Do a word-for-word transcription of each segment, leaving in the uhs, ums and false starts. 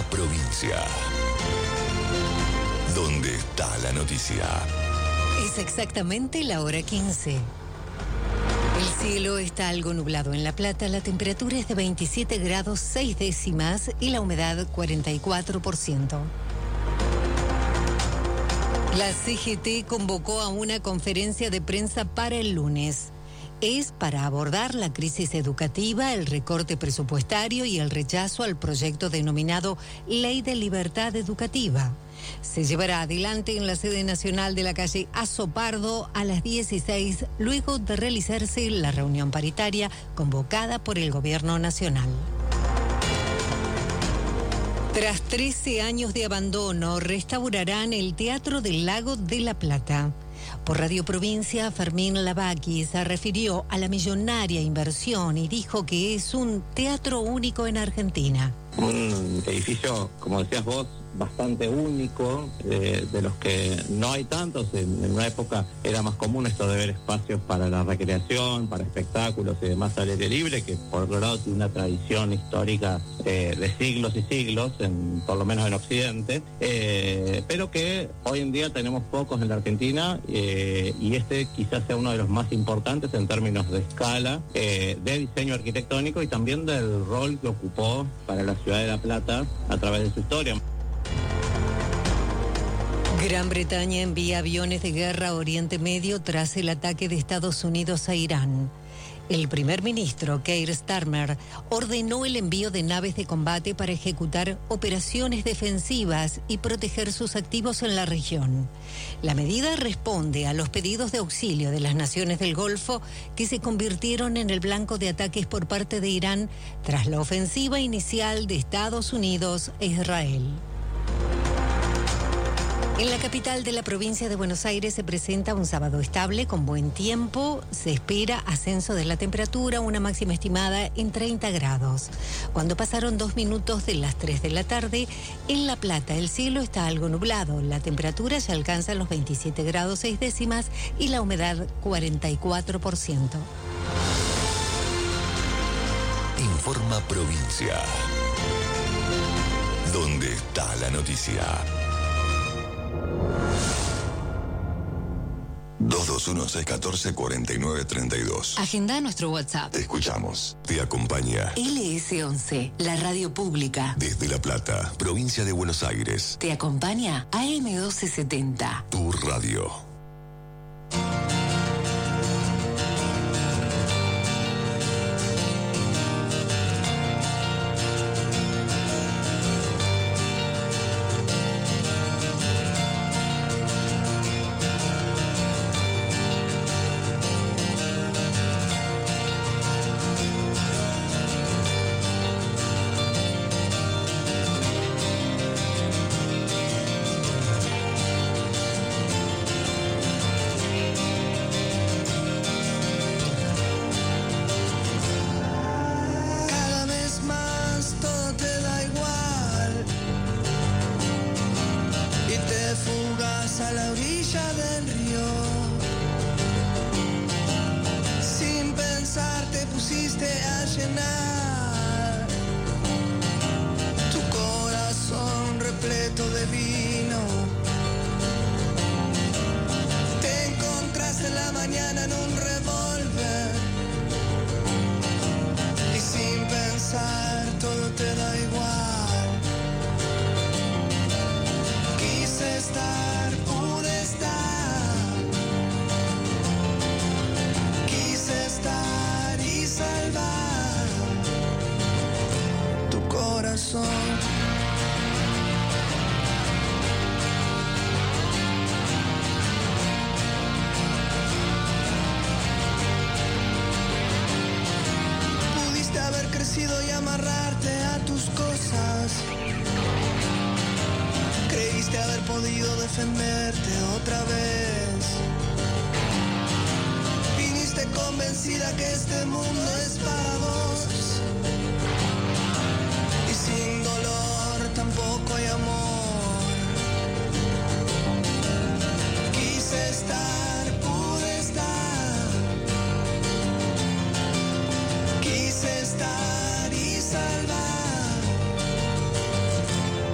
Provincia. ¿Dónde está la noticia? Es exactamente la hora quince. El cielo está algo nublado en La Plata, la temperatura es de veintisiete grados seis décimas y la humedad cuarenta y cuatro por ciento. La C G T convocó a una conferencia de prensa para el lunes. Es para abordar la crisis educativa, el recorte presupuestario y el rechazo al proyecto denominado Ley de Libertad Educativa. Se llevará adelante en la sede nacional de la calle Azopardo a las dieciséis, luego de realizarse la reunión paritaria convocada por el Gobierno Nacional. Tras trece años de abandono, restaurarán el Teatro del Lago de la Plata. Por Radio Provincia, Fermín Lavaki se refirió a la millonaria inversión y dijo que es un teatro único en Argentina. Un edificio, como decías vos, bastante único, eh, de los que no hay tantos. En, en una época era más común esto de ver espacios para la recreación, para espectáculos y demás al aire libre, que por otro lado tiene una tradición histórica eh, de siglos y siglos, en, por lo menos en Occidente, eh, pero que hoy en día tenemos pocos en la Argentina, eh, y este quizás sea uno de los más importantes en términos de escala, eh, de diseño arquitectónico y también del rol que ocupó para la ciudad de La Plata a través de su historia. Gran Bretaña envía aviones de guerra a Oriente Medio tras el ataque de Estados Unidos a Irán. El primer ministro, Keir Starmer, ordenó el envío de naves de combate para ejecutar operaciones defensivas y proteger sus activos en la región. La medida responde a los pedidos de auxilio de las naciones del Golfo que se convirtieron en el blanco de ataques por parte de Irán tras la ofensiva inicial de Estados Unidos e Israel. En la capital de la provincia de Buenos Aires se presenta un sábado estable con buen tiempo. Se espera ascenso de la temperatura, una máxima estimada en treinta grados. Cuando pasaron dos minutos de las tres de la tarde, en La Plata el cielo está algo nublado. La temperatura ya alcanza los veintisiete grados seis décimas y la humedad cuarenta y cuatro por ciento. Informa Provincia. ¿Dónde está la noticia? dos dos uno seis uno cuatro cuatro nueve tres dos. Agenda nuestro WhatsApp. Te escuchamos. Te acompaña L S once, la radio pública. desde La Plata, provincia de Buenos Aires. Te acompaña A M doce setenta. Tu radio. Y amarrarte a tus cosas. Creíste haber podido defenderte otra vez. Viniste convencida que este mundo es para vos. Y sin dolor tampoco hay amor. Quise estar, pude estar. Quise estar y salvar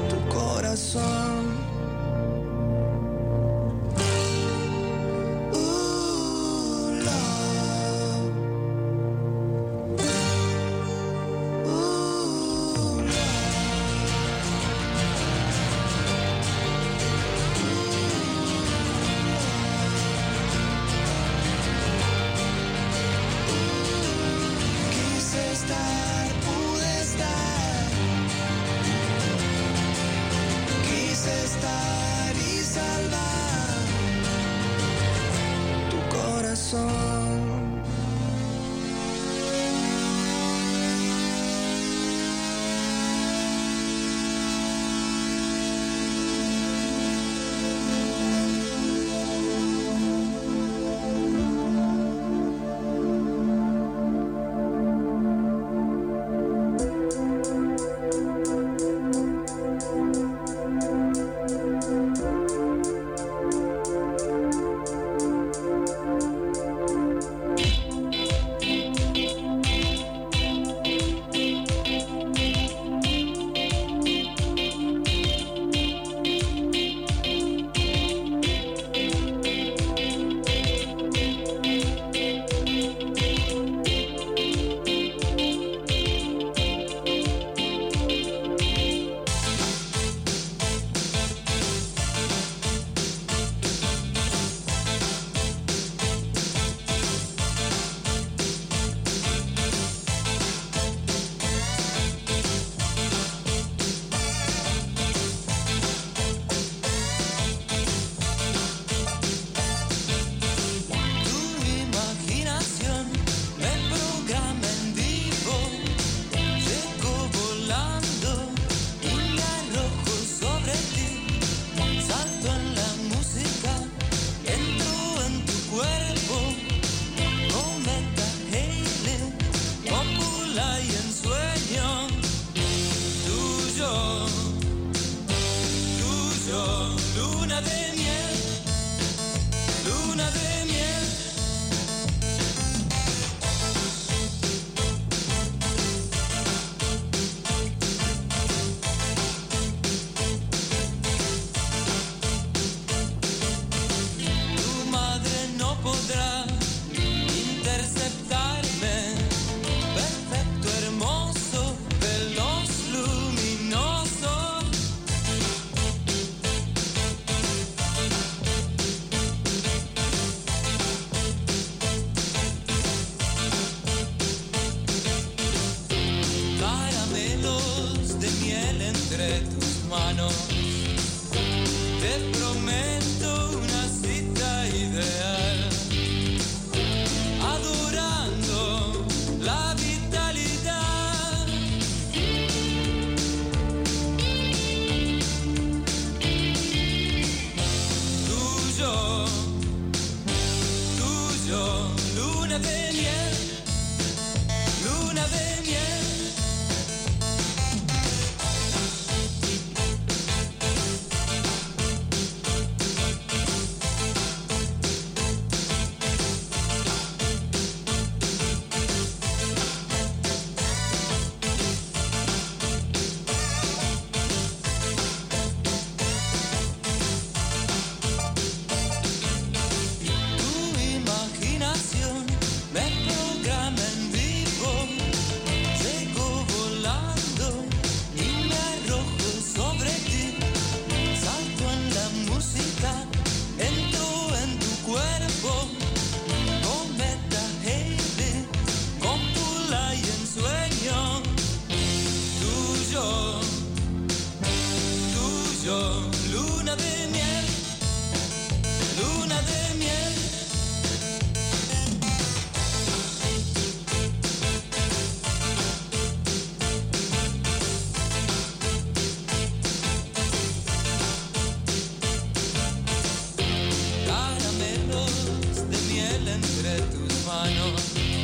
entre tus manos.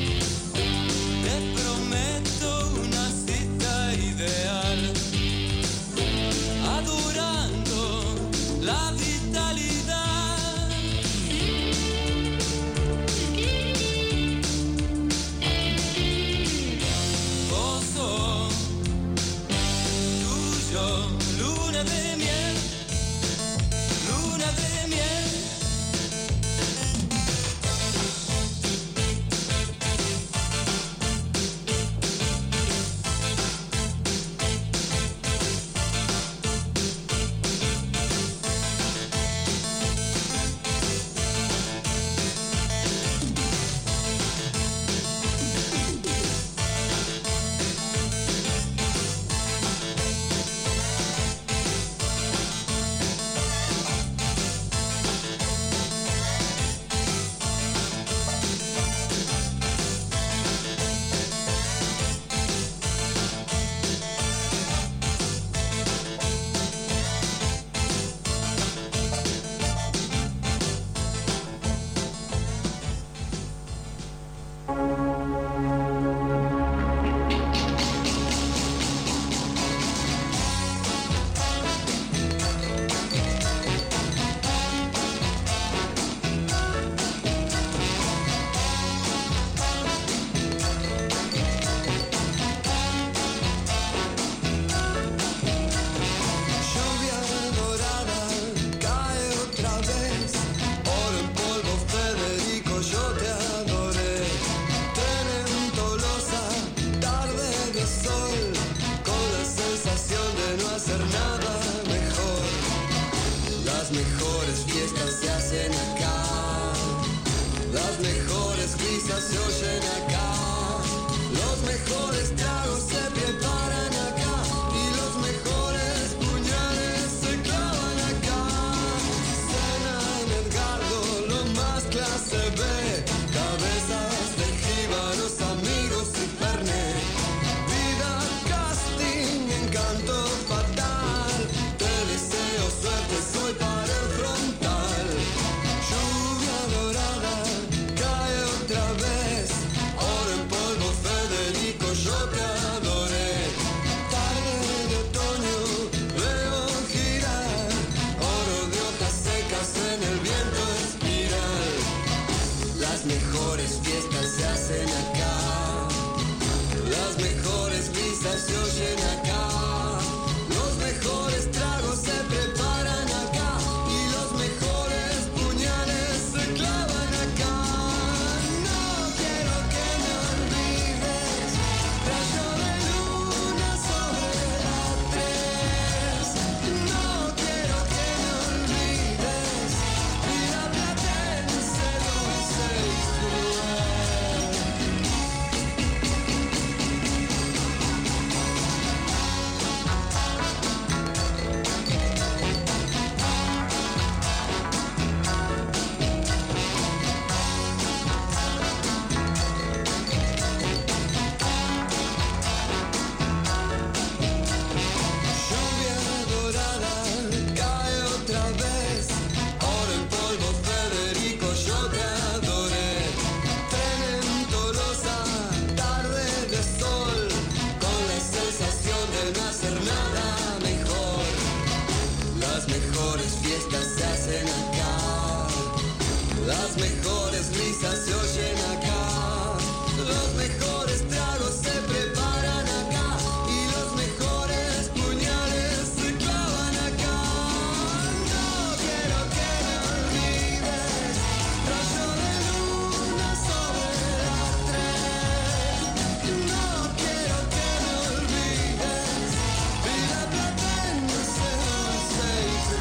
Te prometo una cita ideal, adorando la vitalidad. Gozo tuyo, luna de miel, luna de miel.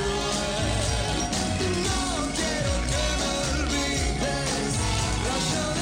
Show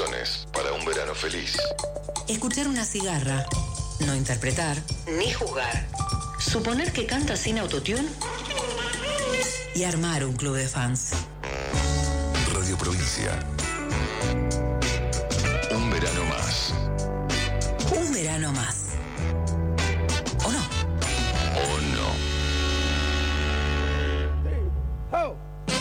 Canciones para un verano feliz. Escuchar una cigarra, no interpretar, ni juzgar. Suponer que canta sin autotune y armar un club de fans. Radio Provincia. Un verano más. Un verano más. ¿O no? ¿O no? Ho!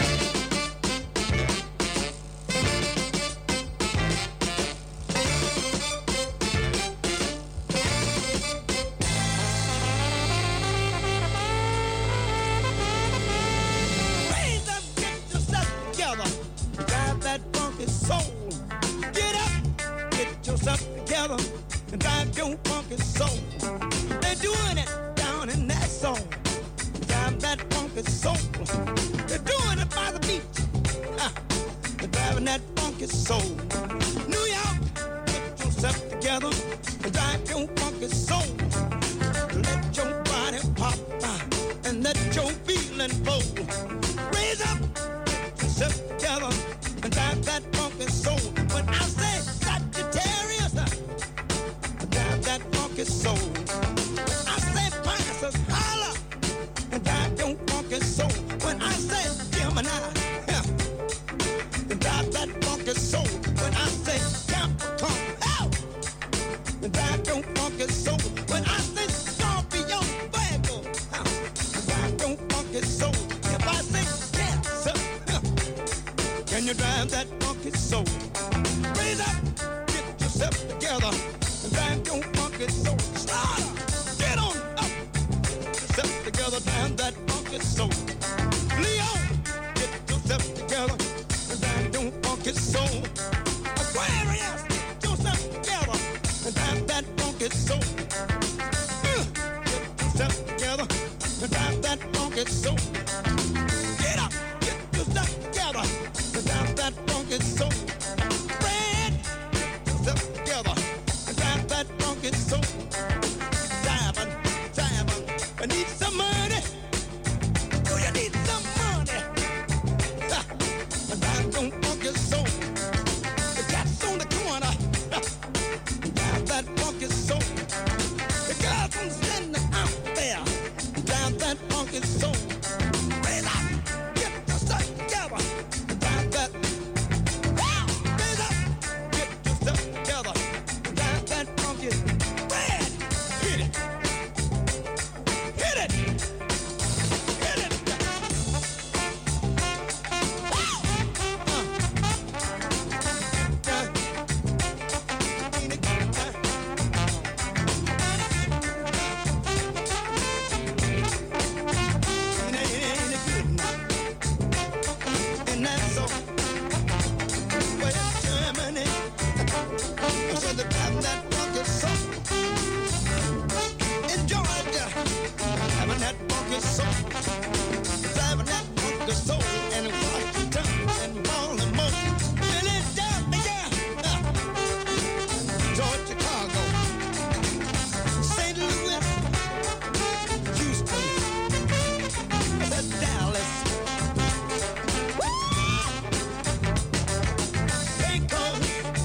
And drive your funky soul. They're doing it down in that soul. Drive that funky soul. They're doing it by the beach. Uh, they're driving that funky soul. New York, get yourself together and drive your funky soul. Let your body pop uh, and let your feeling flow. Raise up, get yourself together and drive that funky soul. When I say Sagittarius, uh, that funky soul. I say Pisces, holla, and drive your funky soul. When I say Gemini, yeah, and drive that funky soul. When I say Capricorn, out, and drive your funky soul. When I say Scorpio, Virgo, out, and drive your funky soul. If I say Cancer, yeah, can you drive that funky soul? Raise up, get yourself together. Drive your funky soul. Slaughter, get on up. Yourself together, drive that funky soul. Leon, get yourself together. Drive your funky soul. Aquarius, get yourself together. Drive that funky soul. Uh, get yourself together. Drive that funky soul. Get up, get yourself together. Drive that funky soul. Red, get yourself together. That funky soul, driving, driving. I need some money. Do you need some money? Ha. Drive your funky soul. The cat's on the corner. Ha. Drive that funky soul. The girls from standing out there. Drive that funky soul. Raise up, get yourself together. Drive that. Raise up, get yourself together. That funky red, hit it, hit it, hit it. Wow. Uh. Uh. Ain't it good? Uh. Ain't it, ain't it good now? And that's so. Well, Germany. I said the time that funky soul. In Georgia, having that funky soul. Driving that funky soul. And in Washington and Baltimore. Philadelphia. Uh, Georgia, Chicago. Saint Louis. Houston. I said Dallas. Bangkok.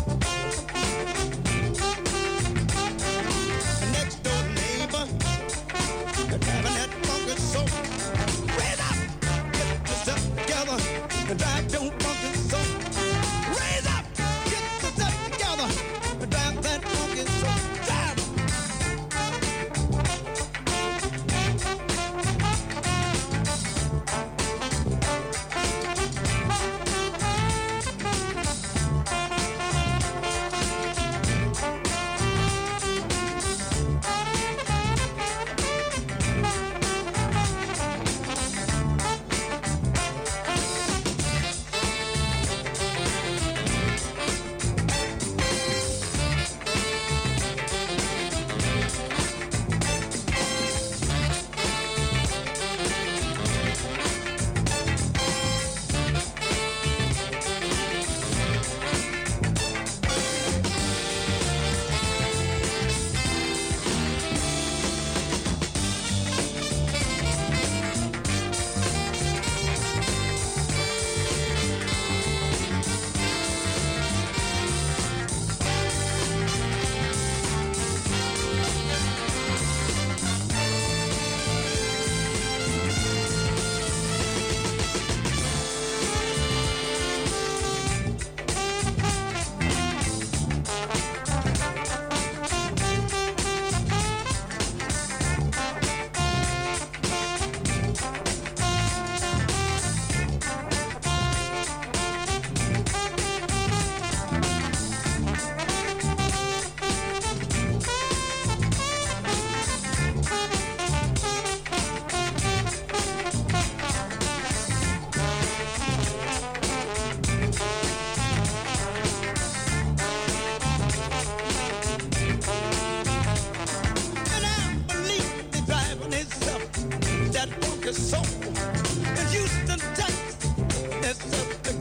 Next door neighbor, you're having that funky soul. Raise up, get yourself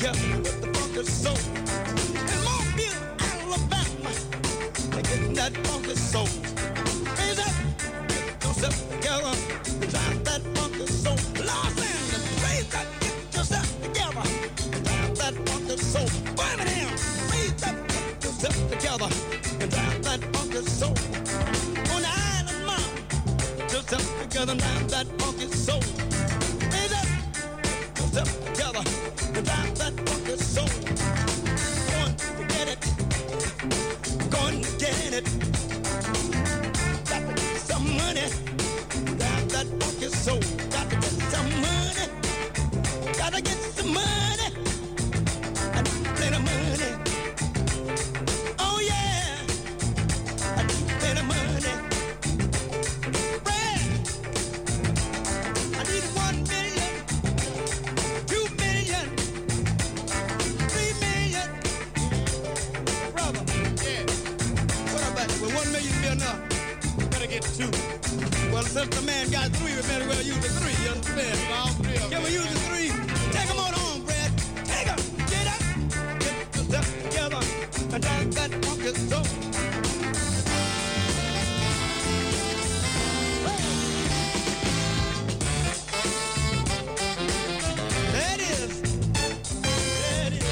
together with the funky soul. In Mobile, Alabama, they're getting that funky soul. Raise up, get yourself together, drive that funky soul. Los Angeles, raise up, get yourself together, drive that funky soul. Birmingham, raise up, get yourself together, and drive that funky soul. On the island, mom, get yourself together, drive that funky soul. Raise up, get yourself together, and drive that funky soul. Going to get it, going to get it. Got to get some money, drive that funky soul. Got to get some money, got to get some money, I need plenty of money. Oh yeah, I need plenty of money. Brad, I need one million, two million, three million. Brother, yeah. What about it? Will one million be enough? Better get two. Well, since the man got three, we better well use the three. You understand? All three of them. Can we use the three? Take them on home, Brad. Take them. Get up. Get yourself together. And drive that funky soul. There it is. There it is.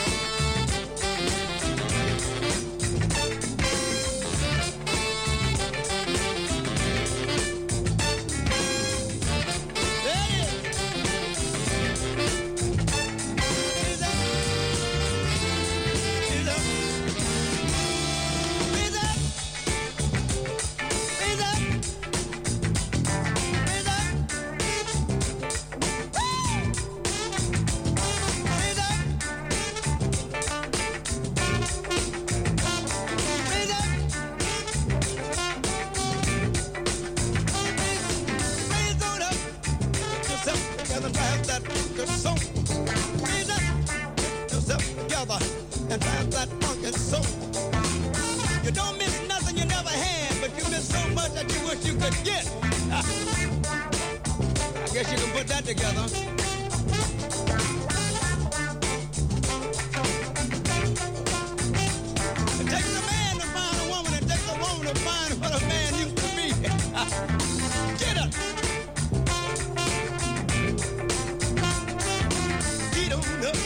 And drive that funky soul. You don't miss nothing you never had, but you miss so much that you wish you could get. I guess you can put that together. It takes a man to find a woman, it takes a woman to find what a man used to be. Get up. Get on up.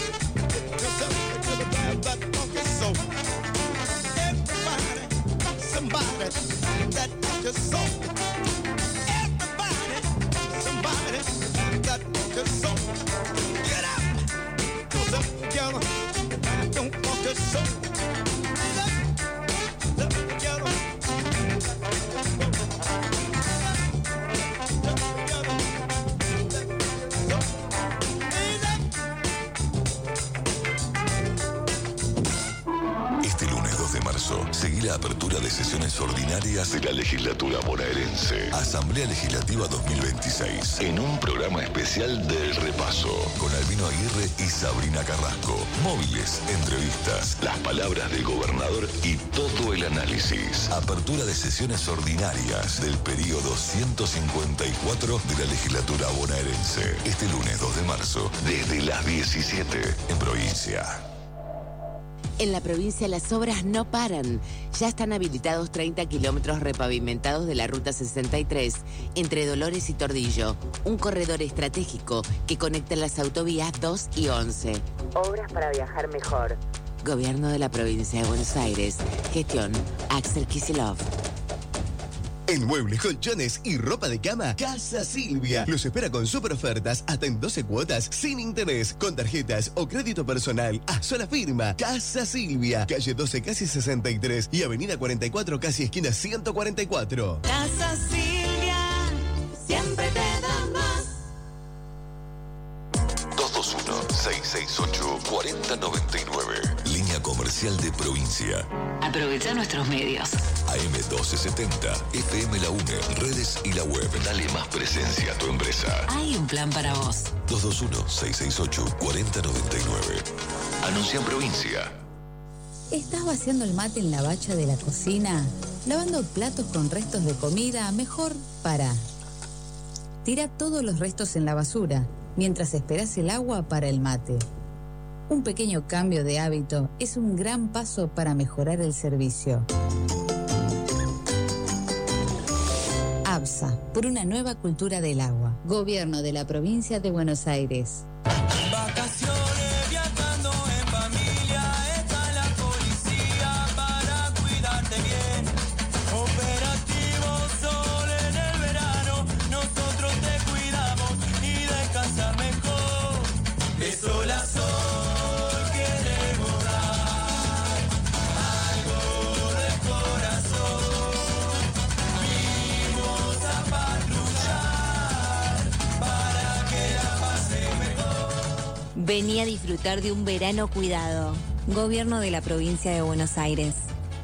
That funky soul. Everybody, somebody, that funky soul. Everybody, somebody, that funky soul. Get up, put up together, don't funky soul. Get up, put up together, Este lunes dos de marzo, seguí la apertura de sesiones ordinarias de la legislatura bonaerense. Asamblea Legislativa dos mil veintiséis. En un programa especial del repaso. Con Albino Aguirre y Sabrina Carrasco. Móviles, entrevistas, las palabras del gobernador y todo el análisis. Apertura de sesiones ordinarias del periodo ciento cincuenta y cuatro de la legislatura bonaerense. Este lunes dos de marzo, desde las diecisiete, en provincia. En la provincia las obras no paran. Ya están habilitados treinta kilómetros repavimentados de la Ruta sesenta y tres entre Dolores y Tordillo, un corredor estratégico que conecta las autovías dos y once. Obras para viajar mejor. Gobierno de la provincia de Buenos Aires. Gestión Axel Kicillof. En muebles, colchones y ropa de cama, Casa Silvia los espera con super ofertas hasta en doce cuotas sin interés, con tarjetas o crédito personal a sola firma. Casa Silvia, calle doce casi sesenta y tres y avenida cuarenta y cuatro casi esquina ciento cuarenta y cuatro. Casa Silvia, siempre te da más. dos dos uno, seis seis ocho, cuatro cero nueve nueve. Línea comercial de provincia. Aprovecha nuestros medios. A M doce setenta, F M La UNE, redes y la web. Dale más presencia a tu empresa. Hay un plan para vos. dos dos uno, seis seis ocho, cuatro cero nueve nueve. Anuncia en provincia. ¿Estás vaciando el mate en la bacha de la cocina? ¿Lavando platos con restos de comida? Mejor para. Tira todos los restos en la basura mientras esperas el agua para el mate. Un pequeño cambio de hábito es un gran paso para mejorar el servicio. ABSA, por una nueva cultura del agua. Gobierno de la Provincia de Buenos Aires. Vacaciones viajando en familia, está la policía para cuidarte bien. Operativo Sol en el verano, nosotros te cuidamos y descansas mejor. De sol a sol queremos dar algo de corazón. Vimos a patrullar para que la pase mejor. Vení a disfrutar de un verano cuidado. Gobierno de la Provincia de Buenos Aires.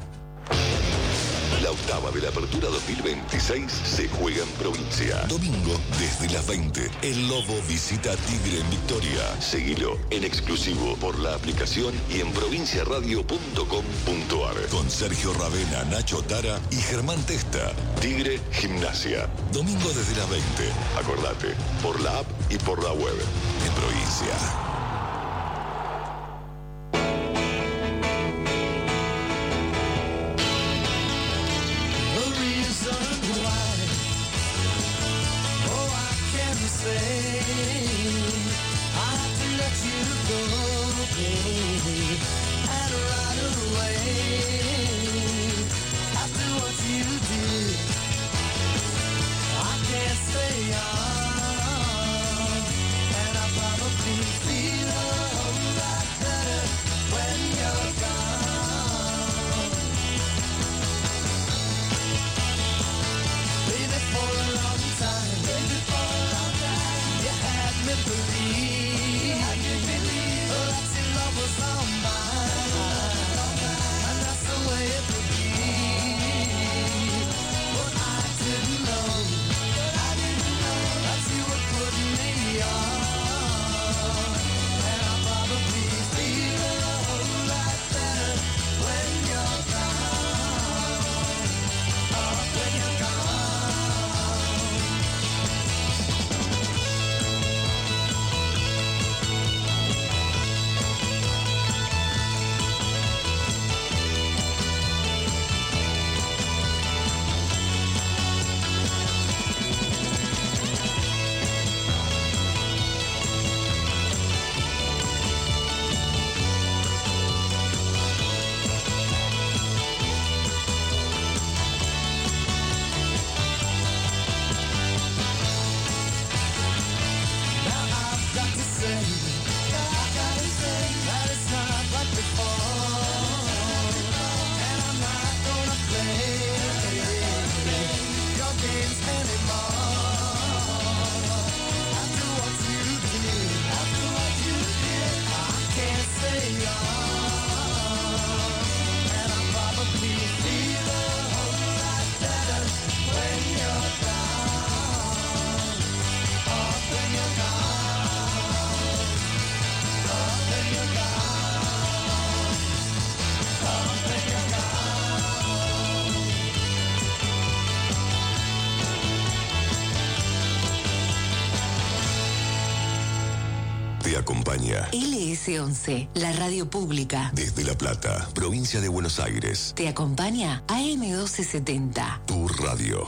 La octava de la Apertura dos mil veintiséis se juega en provincia. Domingo, desde las veinte, el Lobo visita Tigre en Victoria. Seguilo en exclusivo por la aplicación y en provincia radio punto com punto ar. Con Sergio Ravena, Nacho Tara y Germán Testa. Tigre Gimnasia. Domingo desde las veinte. Acordate, por la app y por la web. En provincia. The reason why, oh, I can't say, I have to let you go, baby, and right away, after what you did, I can't stay on, and I probably feel a whole lot better when you're gone. Baby, for a long time, baby, for a long time, you had me believe, you had me believe, oh, that your love was all mine, and that's the way it would be. But I didn't know, but I didn't know that you were putting me on, and I probably feel a whole lot better when you're gone, oh, when you're gone. Now I've got to say, I gotta say that it's not like before, and I'm not gonna play your games anymore. After what you did, after what you did, I can't stay on, and I probably feel a whole lot better when you're gone. Oh, when you're gone. Oh, when you're gone. Oh, when you're gone. Te acompaña L S once, la radio pública. desde La Plata, provincia de Buenos Aires. Te acompaña A M doce setenta. Tu radio.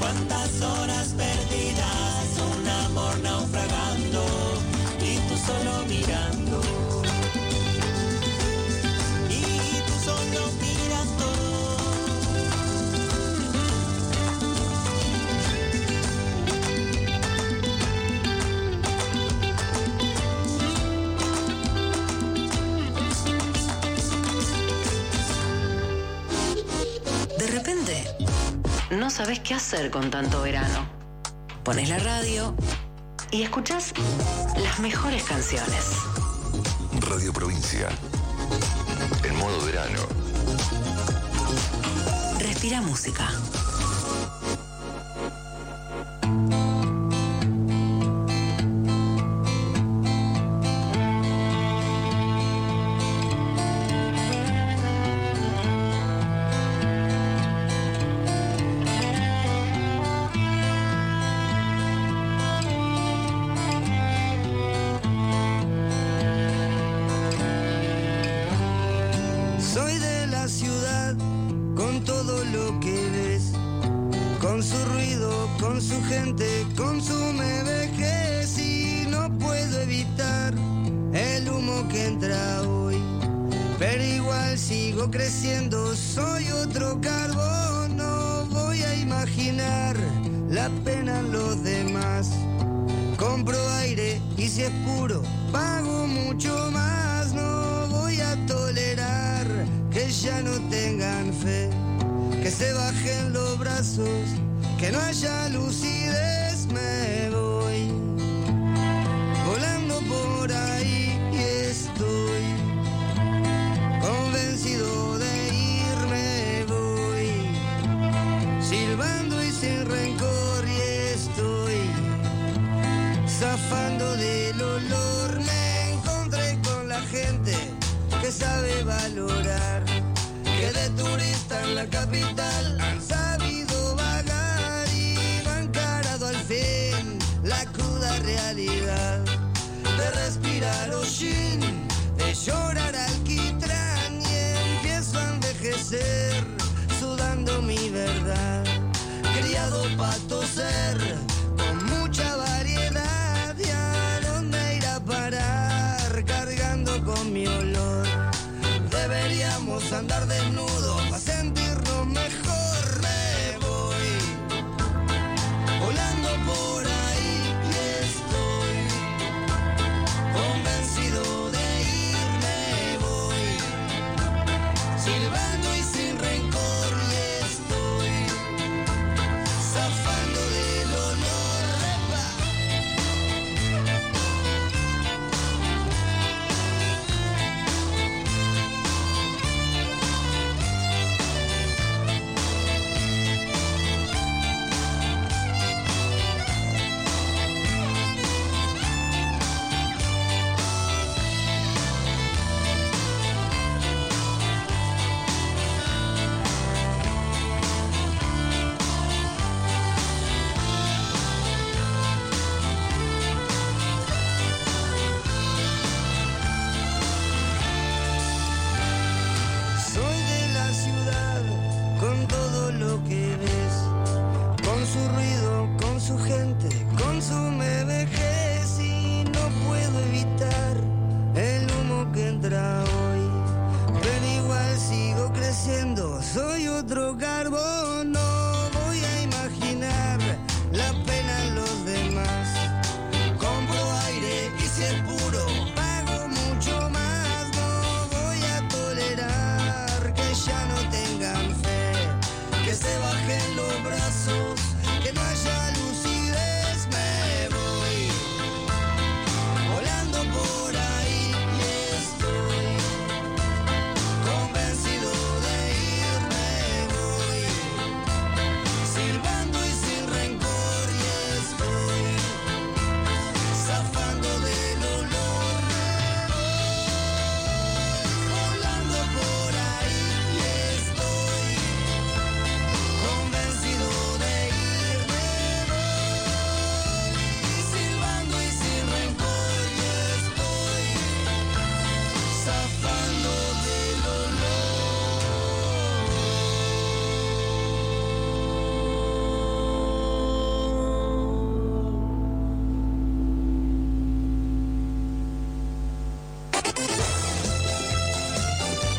Cuántas horas perdidas, un amor naufragando y tú solo mirando. Y tú solo mirando. De repente, no sabes qué hacer con tanto verano. Pones la radio y escuchás las mejores canciones. Radio Provincia. En modo verano. Respira música. Soy de la ciudad, con todo lo que ves, con su ruido, con su gente, con su me vejez, y no puedo evitar el humo que entra hoy, pero igual sigo creciendo, soy otro carbón, no voy a imaginar la pena en los demás, compro aire y si es puro, pago mucho más, no voy a tolerar que ya no tengan fe, que se bajen los brazos, que no haya lucidez, me voy volando por ahí y estoy convencido de irme, voy silbando y sin rencor y estoy zafando del olor, me encontré con la gente que sabe valorar, que de turista en la capital han sabido vagar y no han encarado al fin la cruda realidad de respirar hollín, de llorar alquitrán y empiezo a envejecer sudando mi verdad, criado pa' toser con mucha variedad y a dónde ir a parar cargando con mi olor. Deberíamos andar desnudos para sentirnos mejor, me voy volando por ahí y estoy convencido de irme, voy silbando y sin rencor y estoy zafando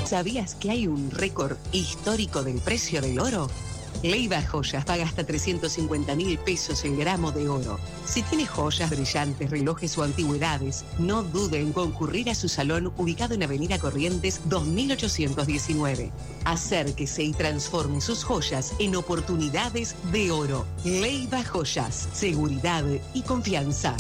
¿Sabías que hay un récord histórico del precio del oro? Leiva Joyas paga hasta trescientos cincuenta mil pesos el gramo de oro. Si tiene joyas, brillantes, relojes o antigüedades, no dude en concurrir a su salón ubicado en Avenida Corrientes dos mil ochocientos diecinueve. Acérquese y transforme sus joyas en oportunidades de oro. Leiva Joyas, seguridad y confianza.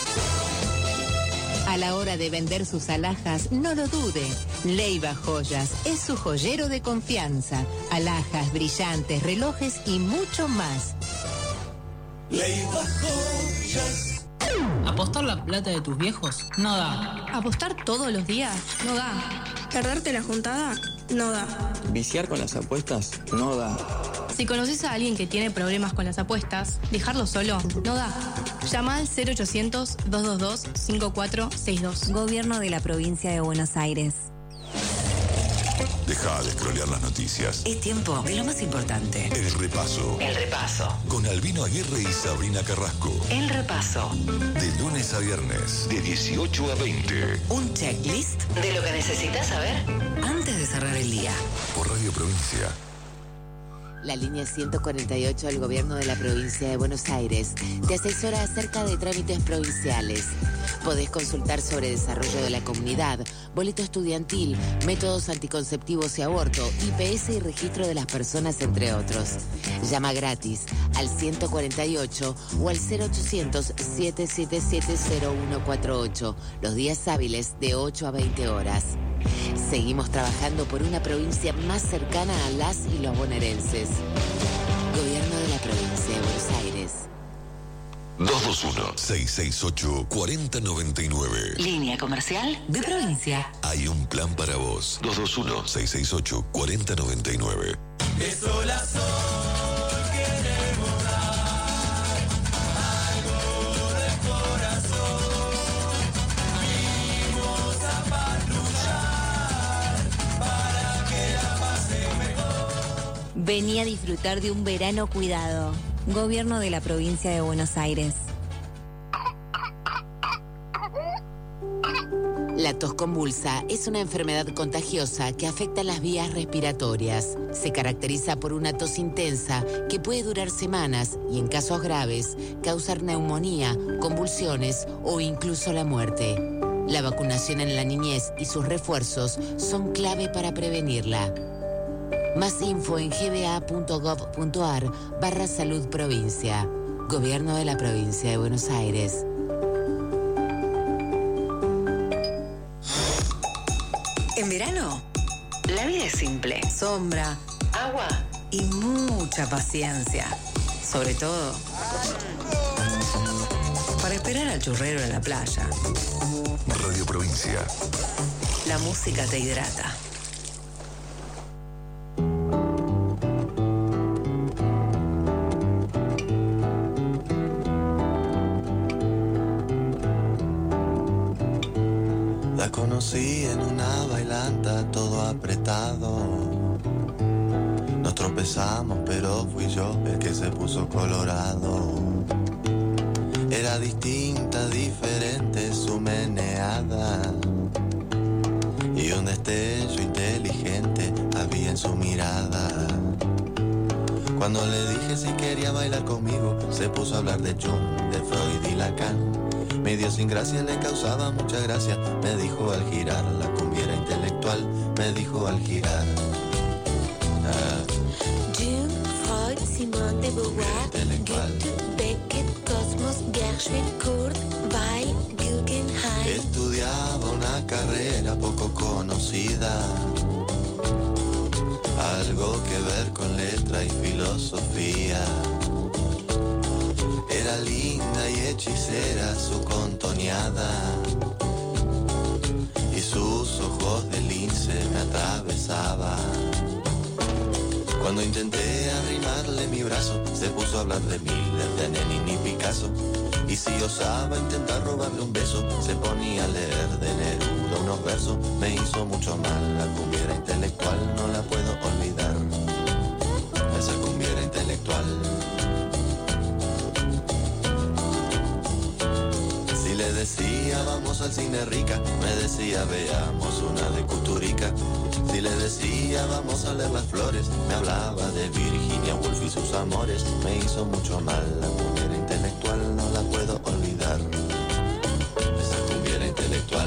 A la hora de vender sus alhajas, no lo dude. Leiva Joyas es su joyero de confianza. Alhajas, brillantes, relojes y mucho más. Leiva Joyas. ¿Apostar la plata de tus viejos? No da. ¿Apostar todos los días? No da. ¿Perderte la juntada? No da. ¿Viciar con las apuestas? No da. Si conoces a alguien que tiene problemas con las apuestas, dejarlo solo no da. Llama al cero ochocientos, dos dos dos, cinco cuatro seis dos. Gobierno de la Provincia de Buenos Aires. Deja de scrollear las noticias. Es tiempo de lo más importante. El repaso. El repaso. Con Albino Aguirre y Sabrina Carrasco. El repaso. De lunes a viernes, de dieciocho a veinte. Un checklist de lo que necesitas saber antes de cerrar el día. Por Radio Provincia. La línea ciento cuarenta y ocho del Gobierno de la Provincia de Buenos Aires te asesora acerca de trámites provinciales. Podés consultar sobre desarrollo de la comunidad, boleto estudiantil, métodos anticonceptivos y aborto, I P S y registro de las personas, entre otros. Llama gratis al ciento cuarenta y ocho o al cero ochocientos, siete siete siete, cero uno cuatro ocho, los días hábiles de ocho a veinte horas. Seguimos trabajando por una provincia más cercana a las y los bonaerenses. Gobierno de la Provincia de Buenos Aires. dos dos uno, seis seis ocho, cuatro cero nueve nueve. Línea comercial de provincia. Hay un plan para vos. dos dos uno, seis seis ocho, cuatro cero nueve nueve. De sol a sol queremos dar algo del corazón. Vimos a patrullar para que la pasen mejor. Vení a disfrutar de un verano cuidado. Gobierno de la Provincia de Buenos Aires. La tos convulsa es una enfermedad contagiosa que afecta las vías respiratorias. Se caracteriza por una tos intensa que puede durar semanas y, en casos graves, causar neumonía, convulsiones o incluso la muerte. La vacunación en la niñez y sus refuerzos son clave para prevenirla. Más info en gba.gov.ar barra salud provincia. Gobierno de la Provincia de Buenos Aires. En verano, la vida es simple. Sombra, agua y mucha paciencia. Sobre todo, para esperar al churrero en la playa. Radio Provincia. La música te hidrata. La conocí en una bailanta, todo apretado. Nos tropezamos, pero fui yo el que se puso colorado. Era distinta, diferente su meneada. Y un destello inteligente había en su mirada. Cuando le dije si quería bailar conmigo, se puso a hablar de Jung, de Freud y Lacan. Mi idiosincrasia le causaba mucha gracia. Me dijo al girar, la cumbia era intelectual. Me dijo al girar. Ah. Jung, Freud, Simone de Beauvoir, Goethe, Beckett, Cosmos, Gershwin, Kurt, Weil, Guggenheim. Estudiaba una carrera poco conocida. Algo que ver con letra y filosofía. Era linda y hechicera su contoneada, y sus ojos de lince me atravesaban. Cuando intenté arrimarle mi brazo, se puso a hablar de Miller, de Lenin y Picasso. Y si osaba intentar robarle un beso, se ponía a leer de Neruda unos versos. Me hizo mucho mal, la cumbiera intelectual, no la puedo olvidar. Esa cumbiera intelectual. Le decía vamos al cine rica, me decía veamos una de Kusturica. Si le decía vamos a leer las flores, me hablaba de Virginia Woolf y sus amores. Me hizo mucho mal, la cumbiera intelectual no la puedo olvidar. Esa cumbiera intelectual.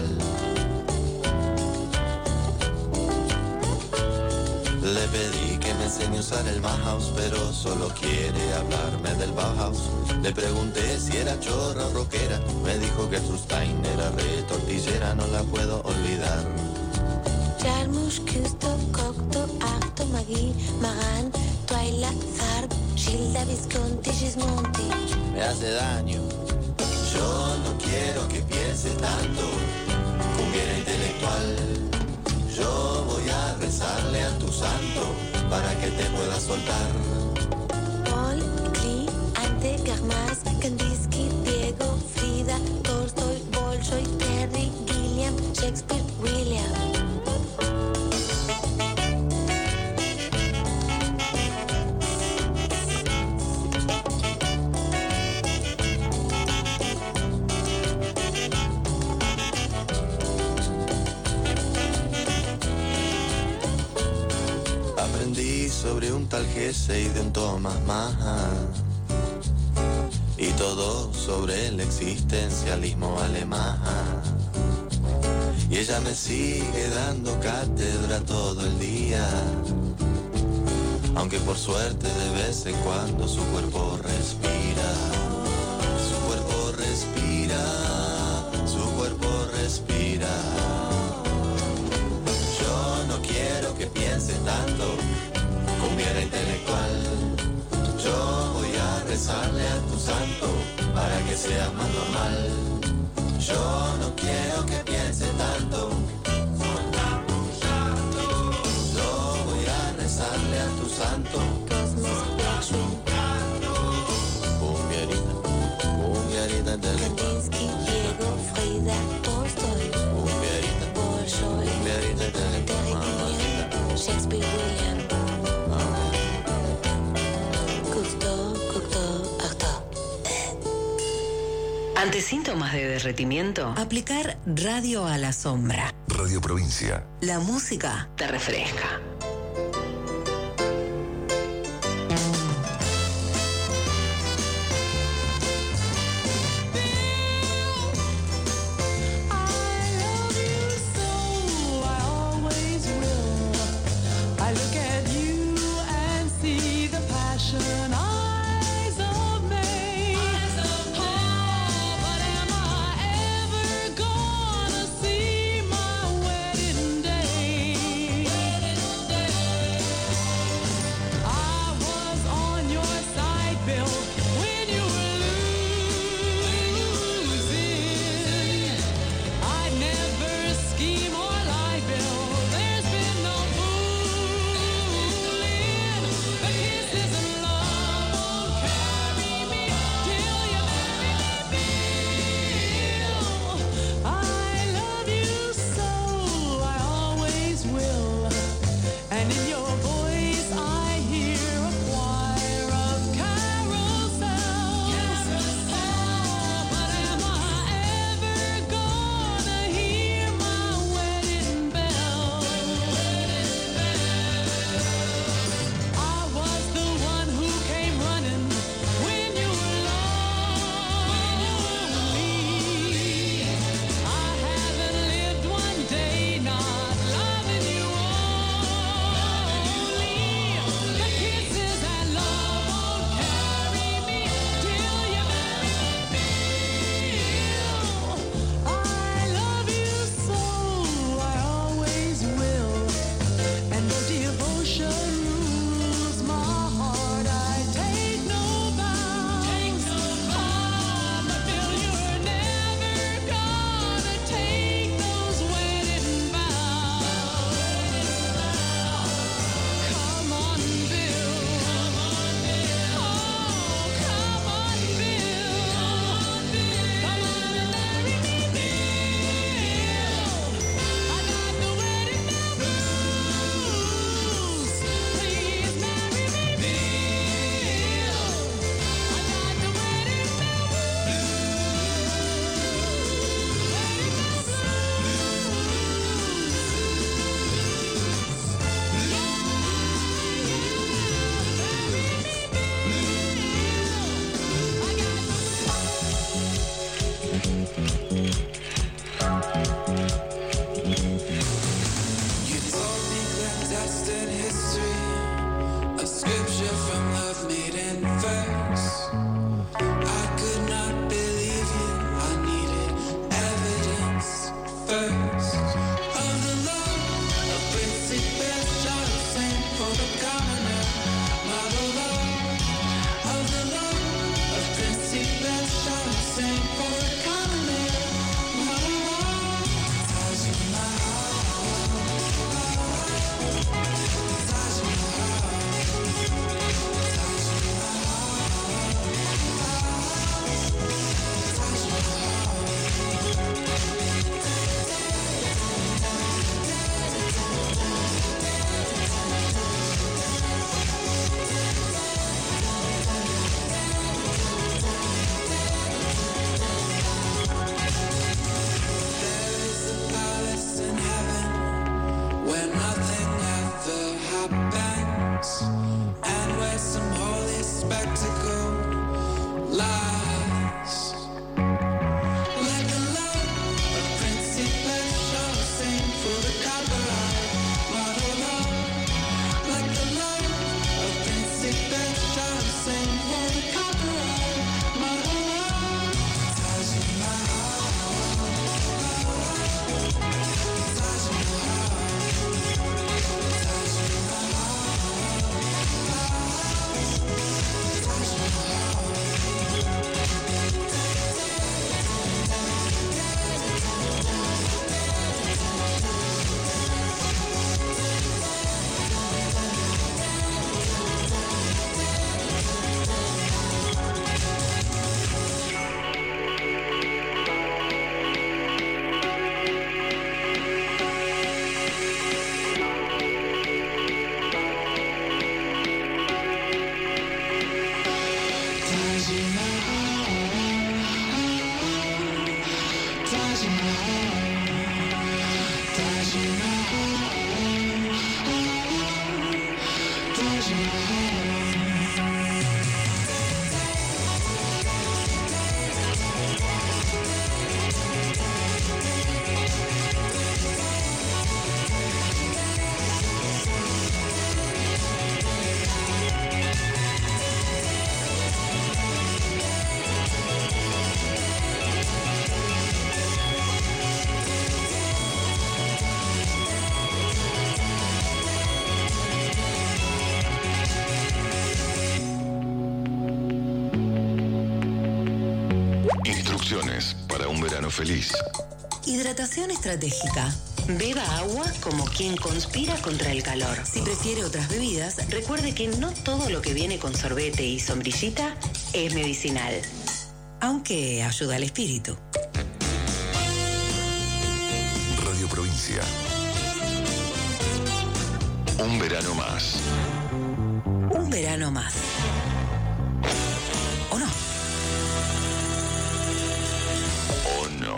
Le pedí que me enseñe a usar el Bauhaus, pero solo quiere hablarme del Bauhaus. Le pregunté si era chorra o rockera, me dijo que Trustein era re tortillera, no la puedo olvidar. Jarmusch, Küster, Cocteau, Arto, Magui, Maran, Twyla, Zarb, Gilda, Visconti, Gismonti. Me hace daño, yo no quiero que piense tanto, cumbiera intelectual. Yo voy a rezarle a tu santo para que te pueda soltar. Paul, Klee, Ante, Garmas, Kandinsky, Diego, Frida, Tolstoy, Bolshoi, Terry, Gilliam, Shakespeare, William. Sobre un tal Gese y de un Thomas Mann, y todo sobre el existencialismo alemán. Y ella me sigue dando cátedra todo el día, aunque por suerte de vez en cuando su cuerpo respira. Su cuerpo respira, su cuerpo respira. Yo no quiero que piense tanto, cumbiera intelectual. Yo voy a rezarle a tu santo para que sea más normal. Yo no quiero que piense tanto. Yo voy a rezarle a tu santo. Cumbierita, cumbierita intelectual. Kandinsky, Diego, Frida, Tolstoy. Cumbierita, Bolshoi, cumbierita Terry intelectual. Gilliam, Shakespeare, William. Ante síntomas de derretimiento, aplicar radio a la sombra. Radio Provincia. La música te refresca. Gonna see my wedding day. spectacle lies. Like a love, a princey pleasure, sing for the copyright. Model love, like a love, a princey pleasure, sing for the copyright. Model love, Taj Mahal, Taj Mahal, Taj Instrucciones para un verano feliz. Hidratación estratégica. Beba agua como quien conspira contra el calor. Si prefiere otras bebidas, recuerde que no todo lo que viene con sorbete y sombrillita es medicinal. Aunque ayuda al espíritu. Radio Provincia. Un verano más. Un verano más. ¿O no? ¿O no?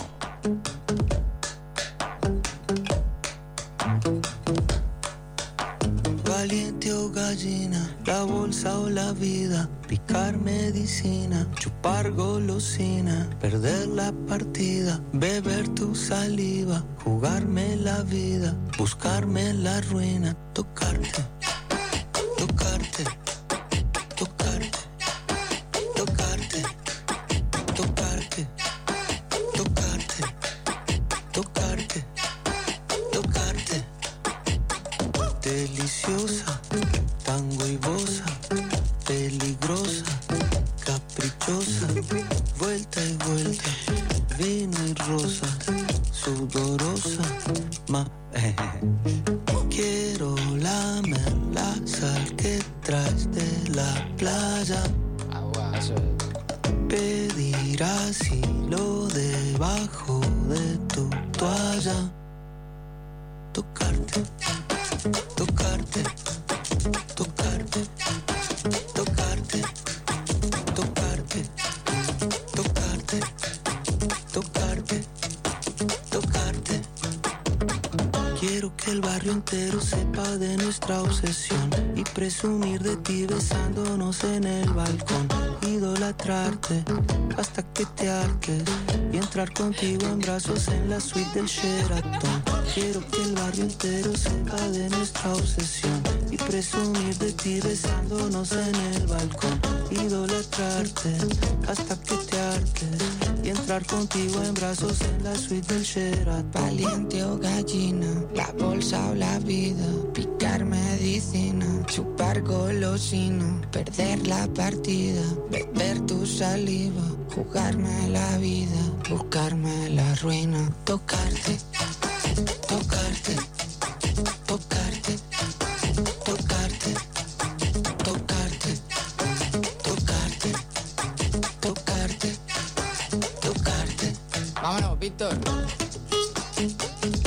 Valiente o gallina, la bolsa o la vida, picar medicina, chupar golosina, perder la partida, beber tu saliva, jugarme la vida, buscarme la ruina, tocarte, tocarte, tocarte, tocarte, tocarte, tocarte, tocarte, tocarte. Deliciosa, tango y bosa, peligrosa, caprichosa, vuelta y vuelta, vino y rosa, sudorosa, ma. Eh, quiero lamer la sal que traes de la playa. Pedir asilo debajo de tu toalla. Tocarte. Tocarte, tocarte, tocarte, tocarte, tocarte, tocarte, tocarte. Quiero que el barrio entero sepa de nuestra obsesión y presumir de ti besándonos en el balcón. Idolatrarte hasta que te hartes y entrar contigo en brazos en la suite del Sheraton. Quiero que el barrio entero sepa de nuestra obsesión y presumir de ti besándonos en el balcón. Idolatrarte hasta que te hartes y entrar contigo en brazos en la suite del Sheraton. Valiente o gallina, la bolsa o la vida, picar medicina, chupar golosina, perder la partida, beber tu saliva, jugarme la vida, buscarme la ruina, tocarte, tocarte, tocarte, tocarte, tocarte, tocarte, tocarte, tocarte. Vámonos, Víctor.